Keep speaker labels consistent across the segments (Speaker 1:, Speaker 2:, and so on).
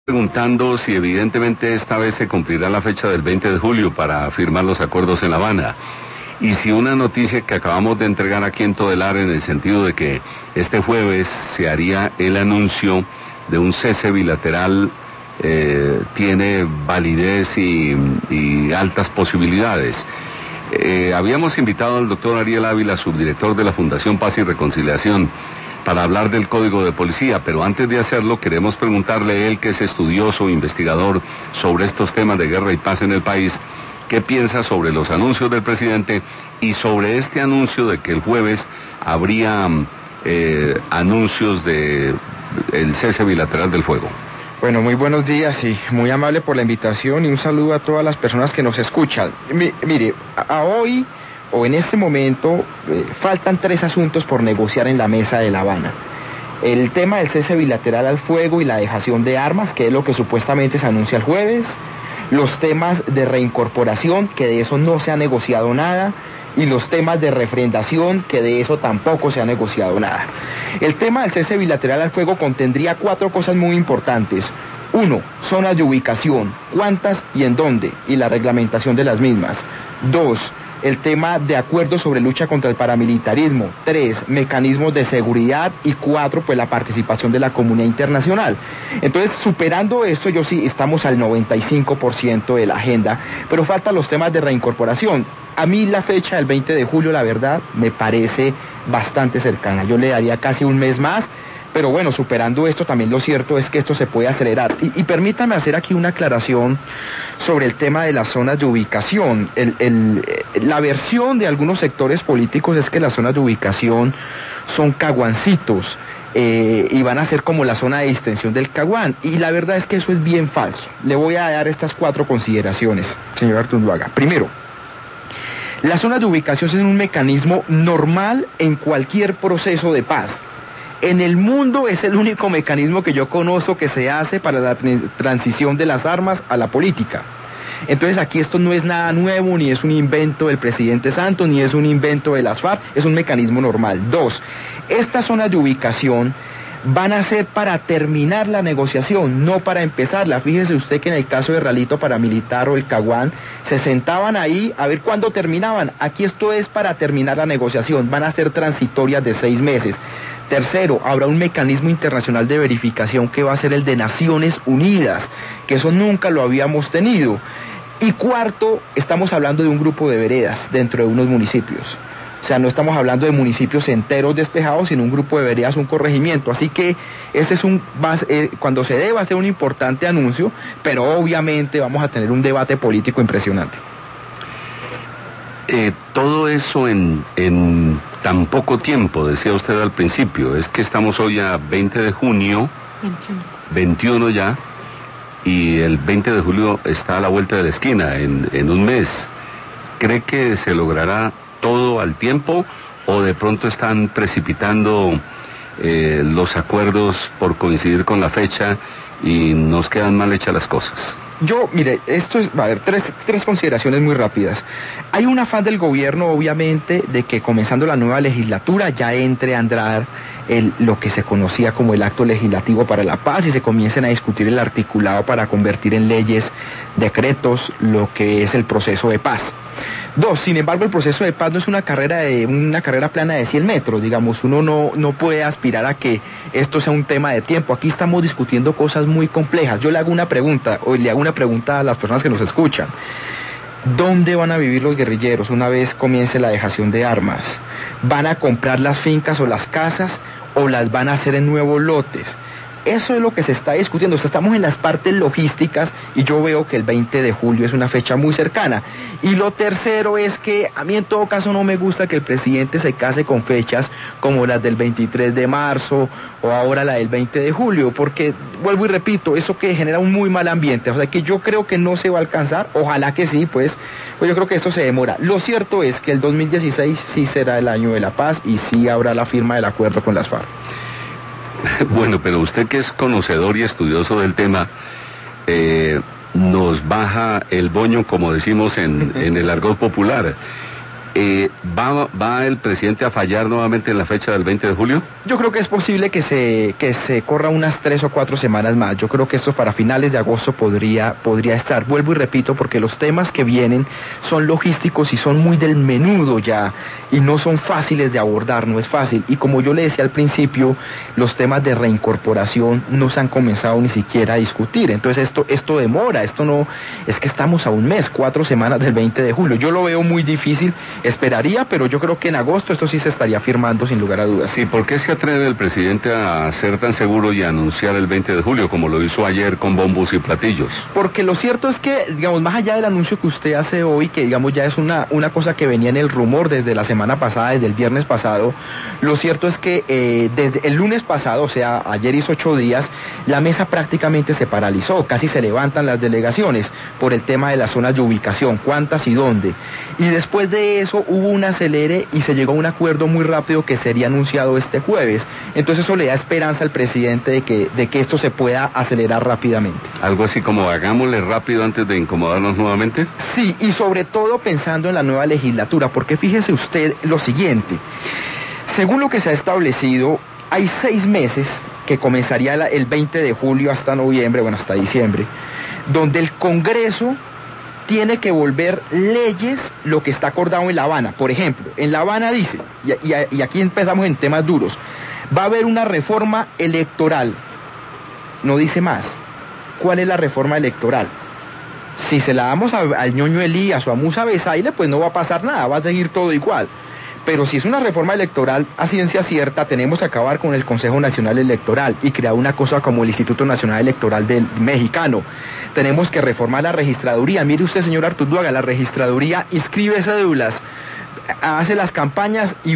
Speaker 1: Preguntando si evidentemente esta vez se cumplirá la fecha del 20 de julio para firmar los acuerdos en La Habana. Y si una noticia que acabamos de entregar aquí en Todelar, en el sentido de que este jueves se haría el anuncio de un cese bilateral, tiene validez y altas posibilidades. Habíamos invitado al doctor Ariel Ávila, subdirector de la Fundación Paz y Reconciliación, para hablar del Código de Policía, pero antes de hacerlo queremos preguntarle a él, que es estudioso, investigador sobre estos temas de guerra y paz en el país, qué piensa sobre los anuncios del presidente y sobre este anuncio de que el jueves habría anuncios de el cese bilateral del fuego.
Speaker 2: Bueno, muy buenos días y muy amable por la invitación y un saludo a todas las personas que nos escuchan. Mire, hoy o en este momento faltan 3 asuntos por negociar en la mesa de La Habana. El tema del cese bilateral al fuego y la dejación de armas, que es lo que supuestamente se anuncia el jueves. Los temas de reincorporación, que de eso no se ha negociado nada. Y los temas de refrendación, que de eso tampoco se ha negociado nada. El tema del cese bilateral al fuego contendría 4 cosas muy importantes. 1, zonas de ubicación, cuántas y en dónde, y la reglamentación de las mismas. 2, el tema de acuerdos sobre lucha contra el paramilitarismo. 3, mecanismos de seguridad. Y 4, pues la participación de la comunidad internacional. Entonces, superando esto, sí, estamos al 95% de la agenda, pero faltan los temas de reincorporación. A mí la fecha del 20 de julio, la verdad, me parece bastante cercana. Yo le daría casi un mes más, pero bueno, superando esto, también lo cierto es que esto se puede acelerar. Y permítame hacer aquí una aclaración sobre el tema de las zonas de ubicación. La versión de algunos sectores políticos es que las zonas de ubicación son caguancitos, y van a ser como la zona de distensión del Caguán. Y la verdad es que eso es bien falso. Le voy a dar estas 4 consideraciones, señor Artunduaga. Primero, las zonas de ubicación son un mecanismo normal en cualquier proceso de paz. En el mundo es el único mecanismo que yo conozco que se hace para la transición de las armas a la política. Entonces aquí esto no es nada nuevo, ni es un invento del presidente Santos, ni es un invento de las FARC, es un mecanismo normal. 2, estas zonas de ubicación van a ser para terminar la negociación, no para empezarla. Fíjese usted que en el caso de Ralito Paramilitar o el Caguán, se sentaban ahí a ver cuándo terminaban. Aquí esto es para terminar la negociación, van a ser transitorias de 6 meses. Tercero, habrá un mecanismo internacional de verificación que va a ser el de Naciones Unidas, que eso nunca lo habíamos tenido. Y cuarto, estamos hablando de un grupo de veredas dentro de unos municipios. O sea, no estamos hablando de municipios enteros despejados, sino un grupo de veredas, un corregimiento. Así que ese es cuando se dé va a ser un importante anuncio, pero obviamente vamos a tener un debate político impresionante.
Speaker 1: Todo eso en tan poco tiempo, decía usted al principio. Es que estamos hoy a 20 de junio, 21 ya, y el 20 de julio está a la vuelta de la esquina, en un mes. ¿Cree que se logrará todo al tiempo o de pronto están precipitando los acuerdos por coincidir con la fecha y nos quedan mal hechas las cosas?
Speaker 2: Mire, va a haber tres consideraciones muy rápidas. Hay un afán del gobierno, obviamente, de que comenzando la nueva legislatura ya entre a andar lo que se conocía como el acto legislativo para la paz y se comiencen a discutir el articulado para convertir en leyes, decretos, lo que es el proceso de paz. 2, sin embargo, el proceso de paz no es una carrera plana de 100 metros, digamos, uno no puede aspirar a que esto sea un tema de tiempo. Aquí estamos discutiendo cosas muy complejas. Yo le hago una pregunta a las personas que nos escuchan. ¿Dónde van a vivir los guerrilleros una vez comience la dejación de armas? ¿Van a comprar las fincas o las casas o las van a hacer en nuevos lotes? Eso es lo que se está discutiendo. O sea, estamos en las partes logísticas y yo veo que el 20 de julio es una fecha muy cercana. Y lo tercero es que a mí en todo caso no me gusta que el presidente se case con fechas como las del 23 de marzo o ahora la del 20 de julio, porque, vuelvo y repito, eso que genera un muy mal ambiente. O sea, que yo creo que no se va a alcanzar, ojalá que sí, pues yo creo que esto se demora. Lo cierto es que el 2016 sí será el año de la paz y sí habrá la firma del acuerdo con las FARC.
Speaker 1: Bueno, pero usted que es conocedor y estudioso del tema, nos baja el boño, como decimos en el argot popular. ¿Va el presidente a fallar nuevamente en la fecha del 20 de julio?
Speaker 2: Yo creo que es posible que se corra unas 3 o 4 semanas más. Yo creo que esto para finales de agosto podría estar. Vuelvo y repito, porque los temas que vienen son logísticos y son muy del menudo ya, y no son fáciles de abordar, no es fácil. Y como yo le decía al principio, los temas de reincorporación no se han comenzado ni siquiera a discutir. Entonces esto demora, esto no, es que estamos a un mes, 4 semanas del 20 de julio. Yo lo veo muy difícil. Esperaría, pero yo creo que en agosto esto sí se estaría firmando sin lugar a dudas.
Speaker 1: Sí, ¿por qué se atreve el presidente a ser tan seguro y a anunciar el 20 de julio como lo hizo ayer con bombos y platillos?
Speaker 2: Porque lo cierto es que, digamos, más allá del anuncio que usted hace hoy, que digamos ya es una cosa que venía en el rumor desde la semana pasada, desde el viernes pasado, lo cierto es que desde el lunes pasado, o sea, ayer hizo 8 días, la mesa prácticamente se paralizó, casi se levantan las delegaciones por el tema de las zonas de ubicación, cuántas y dónde. Y después de eso hubo un acelere y se llegó a un acuerdo muy rápido que sería anunciado este jueves. Entonces eso le da esperanza al presidente de que esto se pueda acelerar rápidamente.
Speaker 1: Algo así como hagámosle rápido antes de incomodarnos nuevamente.
Speaker 2: Sí, y sobre todo pensando en la nueva legislatura, porque fíjese usted lo siguiente, según lo que se ha establecido, hay 6 meses que comenzaría el 20 de julio hasta noviembre, bueno, hasta diciembre, donde el Congreso tiene que volver leyes lo que está acordado en La Habana. Por ejemplo, en La Habana dice, y aquí empezamos en temas duros, va a haber una reforma electoral. No dice más. ¿Cuál es la reforma electoral? Si se la damos al ñoño Elías o a Musa Besaile, pues no va a pasar nada, va a seguir todo igual. Pero si es una reforma electoral a ciencia cierta, tenemos que acabar con el Consejo Nacional Electoral y crear una cosa como el Instituto Nacional Electoral del Mexicano. Tenemos que reformar la registraduría. Mire usted, señor Artunduaga, la registraduría inscribe cédulas, hace las campañas y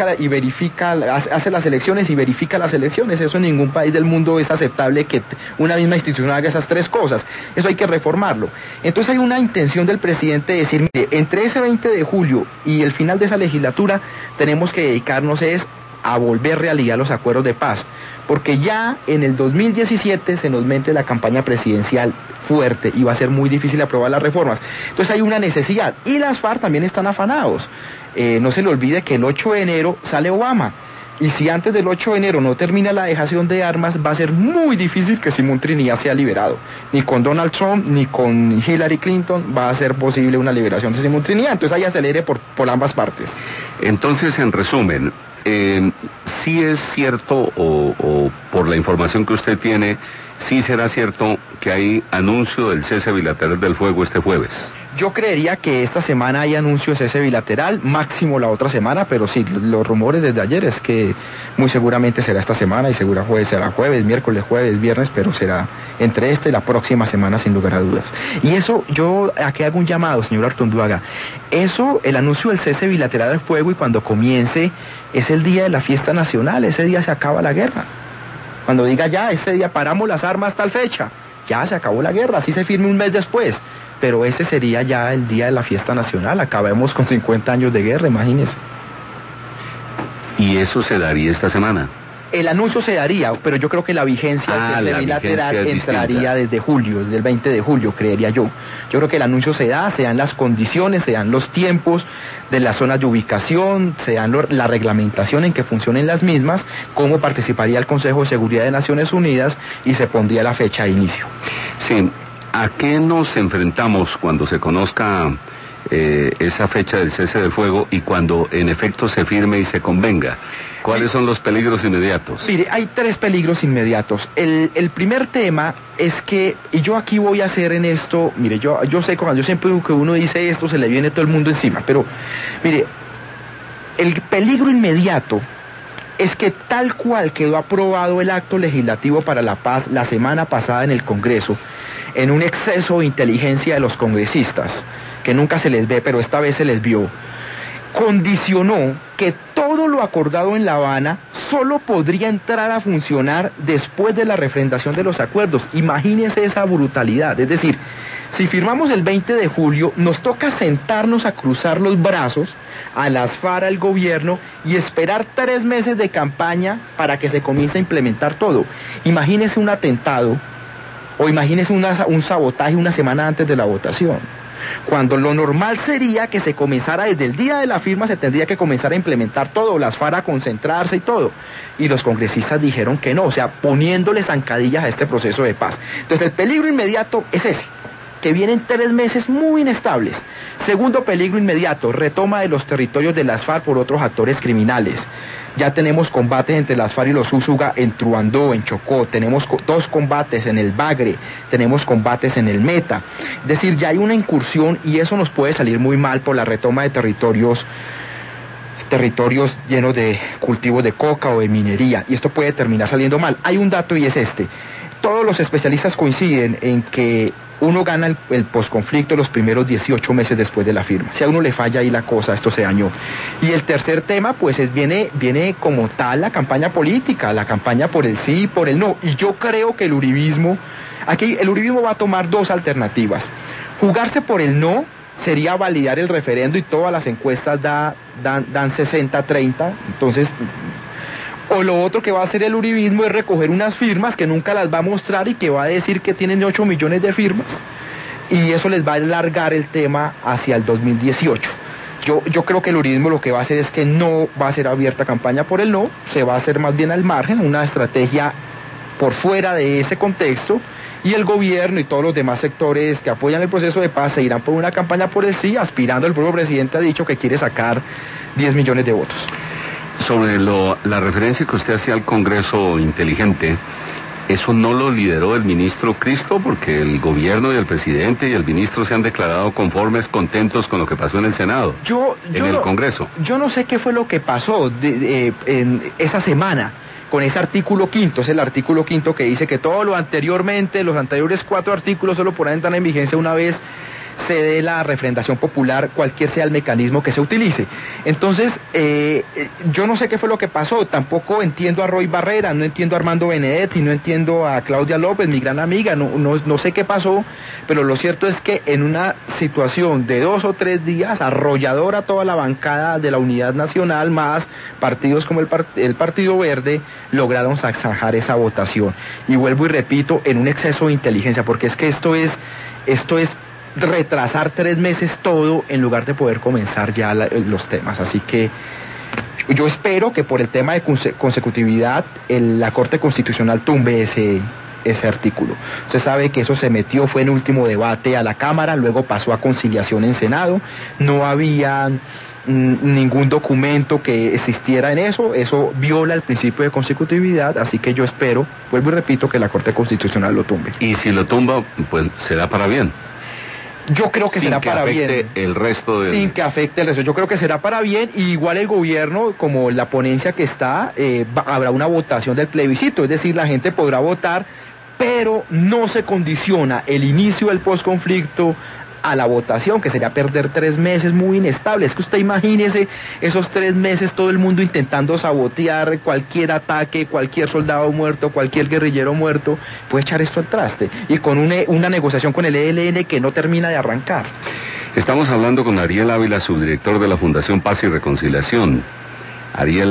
Speaker 2: hace las elecciones y verifica las elecciones. Eso en ningún país del mundo es aceptable que una misma institución haga esas 3 cosas. Eso hay que reformarlo. Entonces hay una intención del presidente de decir, mire, entre ese 20 de julio y el final de esa legislatura tenemos que dedicarnos a volver realidad los acuerdos de paz, porque ya en el 2017 se nos mete la campaña presidencial fuerte y va a ser muy difícil aprobar las reformas. Entonces hay una necesidad, y las FARC también están afanados. No se le olvide que el 8 de enero sale Obama, y si antes del 8 de enero no termina la dejación de armas, va a ser muy difícil que Simón Trinidad sea liberado. Ni con Donald Trump, ni con Hillary Clinton va a ser posible una liberación de Simón Trinidad. Entonces hay acelere por ambas partes.
Speaker 1: Entonces, en resumen, sí es cierto, o por la información que usted tiene, sí será cierto que hay anuncio del cese bilateral del fuego este jueves.
Speaker 2: Yo creería que esta semana hay anuncio de cese bilateral, máximo la otra semana, pero sí, los rumores desde ayer es que muy seguramente será esta semana y seguramente será jueves, miércoles, jueves, viernes, pero será entre esta y la próxima semana sin lugar a dudas. Y eso, yo aquí hago un llamado, señor Artunduaga, eso, el anuncio del cese bilateral del fuego y cuando comience es el día de la fiesta nacional, ese día se acaba la guerra. Cuando diga ya, ese día paramos las armas tal fecha, ya se acabó la guerra, así se firme un mes después. Pero ese sería ya el día de la fiesta nacional, acabemos con 50 años de guerra, imagínese.
Speaker 1: ¿Y eso se daría esta semana?
Speaker 2: El anuncio se daría, pero yo creo que la vigencia del cese bilateral entraría desde julio, desde el 20 de julio, creería yo. Yo creo que el anuncio se dan las condiciones, se dan los tiempos de las zonas de ubicación, se dan la reglamentación en que funcionen las mismas, cómo participaría el Consejo de Seguridad de Naciones Unidas y se pondría la fecha de inicio.
Speaker 1: Sí. ¿A qué nos enfrentamos cuando se conozca esa fecha del cese del fuego y cuando en efecto se firme y se convenga? ¿Cuáles son los peligros inmediatos?
Speaker 2: Mire, hay 3 peligros inmediatos. El primer tema es que, y yo aquí voy a hacer en esto, mire, yo sé cuando yo siempre digo que uno dice esto se le viene todo el mundo encima, pero mire, el peligro inmediato es que tal cual quedó aprobado el acto legislativo para la paz la semana pasada en el Congreso, en un exceso de inteligencia de los congresistas, que nunca se les ve, pero esta vez se les vio, condicionó que todo lo acordado en La Habana solo podría entrar a funcionar después de la refrendación de los acuerdos. Imagínense esa brutalidad, es decir, si firmamos el 20 de julio, nos toca sentarnos a cruzar los brazos a las FARC, al gobierno, y esperar 3 meses de campaña para que se comience a implementar todo. Imagínense un atentado, o imagínense un sabotaje una semana antes de la votación. cuando lo normal sería que se comenzara desde el día de la firma, se tendría que comenzar a implementar todo, las FARC a concentrarse y todo. Y los congresistas dijeron que no, o sea, poniéndole zancadillas a este proceso de paz. Entonces el peligro inmediato es ese, que vienen 3 meses muy inestables. Segundo peligro inmediato, retoma de los territorios de las FARC por otros actores criminales. Ya tenemos combates entre las FARC y los Úsuga en Truandó, en Chocó, tenemos 2 combates en el Bagre, tenemos combates en el Meta. Es decir, ya hay una incursión y eso nos puede salir muy mal por la retoma de territorios llenos de cultivos de coca o de minería, y esto puede terminar saliendo mal. Hay un dato y es este: todos los especialistas coinciden en que uno gana el posconflicto los primeros 18 meses después de la firma. Si a uno le falla ahí la cosa, esto se dañó. Y el tercer tema, pues viene como tal la campaña política, la campaña por el sí y por el no. Y yo creo que el uribismo va a tomar 2 alternativas. Jugarse por el no sería validar el referendo y todas las encuestas dan 60-30, entonces... O lo otro que va a hacer el uribismo es recoger unas firmas que nunca las va a mostrar y que va a decir que tienen 8 millones de firmas, y eso les va a alargar el tema hacia el 2018. Yo creo que el uribismo lo que va a hacer es que no va a ser abierta campaña por el no, se va a hacer más bien al margen, una estrategia por fuera de ese contexto, y el gobierno y todos los demás sectores que apoyan el proceso de paz se irán por una campaña por el sí, aspirando. El propio presidente ha dicho que quiere sacar 10 millones de votos.
Speaker 1: Sobre la referencia que usted hacía al Congreso inteligente, ¿eso no lo lideró el ministro Cristo? Porque el gobierno y el presidente y el ministro se han declarado conformes, contentos con lo que pasó en el Senado, en el Congreso.
Speaker 2: Yo no sé qué fue lo que pasó en esa semana con ese artículo 5, es el artículo 5 que dice que todo lo anteriormente, los anteriores 4 artículos solo podrán entrar en vigencia una vez se dé la refrendación popular, cualquier sea el mecanismo que se utilice. Entonces, yo no sé qué fue lo que pasó, tampoco entiendo a Roy Barrera, no entiendo a Armando Benedetti, no entiendo a Claudia López, mi gran amiga, no sé qué pasó, pero lo cierto es que en una situación de 2 o 3 días, arrolladora toda la bancada de la Unidad Nacional, más partidos como el Partido Verde, lograron zanjar esa votación. Y vuelvo y repito, en un exceso de inteligencia, porque es que esto es retrasar 3 meses todo en lugar de poder comenzar ya los temas. Así que yo espero que por el tema de consecutividad la Corte Constitucional tumbe ese artículo. Usted sabe que eso se metió, fue en último debate a la Cámara, luego pasó a conciliación en Senado, no había ningún documento que existiera en eso viola el principio de consecutividad, así que yo espero, vuelvo y repito, que la Corte Constitucional lo tumbe.
Speaker 1: Y si lo tumba, pues será para bien.
Speaker 2: Yo creo que será para bien.
Speaker 1: Sin que afecte el resto
Speaker 2: Sin que afecte el resto. Yo creo que será para bien, y igual el gobierno, como la ponencia que está, habrá una votación del plebiscito, es decir, la gente podrá votar, pero no se condiciona el inicio del posconflicto a la votación, que sería perder 3 meses muy inestables. Es que usted imagínese esos 3 meses todo el mundo intentando sabotear cualquier ataque, cualquier soldado muerto, cualquier guerrillero muerto, puede echar esto al traste, y con una negociación con el ELN que no termina de arrancar.
Speaker 1: Estamos hablando con Ariel Ávila, subdirector de la Fundación Paz y Reconciliación. Ariel